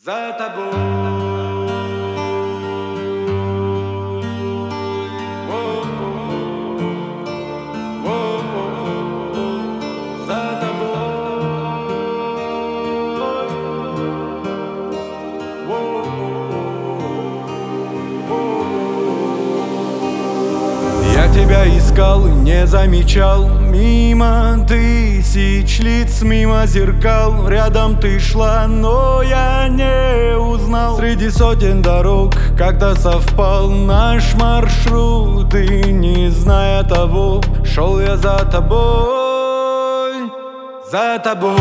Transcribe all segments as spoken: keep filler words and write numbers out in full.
За тобой. За Я тебя искал и не замечал, мимо тысяч лиц, мимо зеркал. Рядом ты шла, но я не узнал. Среди сотен дорог когда совпал наш маршрут, и не зная того, шел я за тобой, за тобой.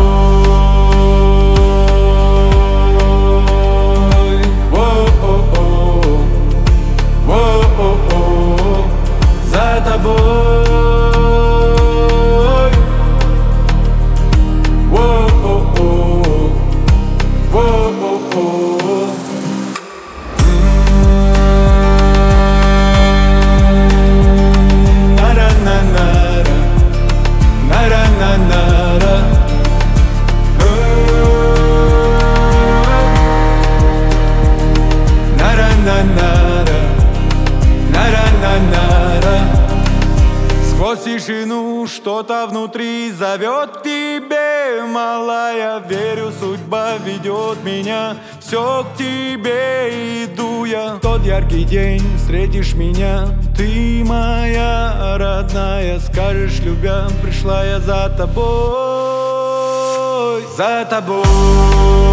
За тобой. Воу-оу-оу. Воу-оу-оу. На-ра-на-на-ра. На-ра-на-на-ра. На-ра-на-на-ра. На-ра-на-на-ра. Сквозь тишину что-то внутри зовет к тебе, малая. Верю, судьба ведет меня, все к тебе иду я. В тот яркий день встретишь меня, ты моя родная. Скажешь, любя, пришла я за тобой, за тобой.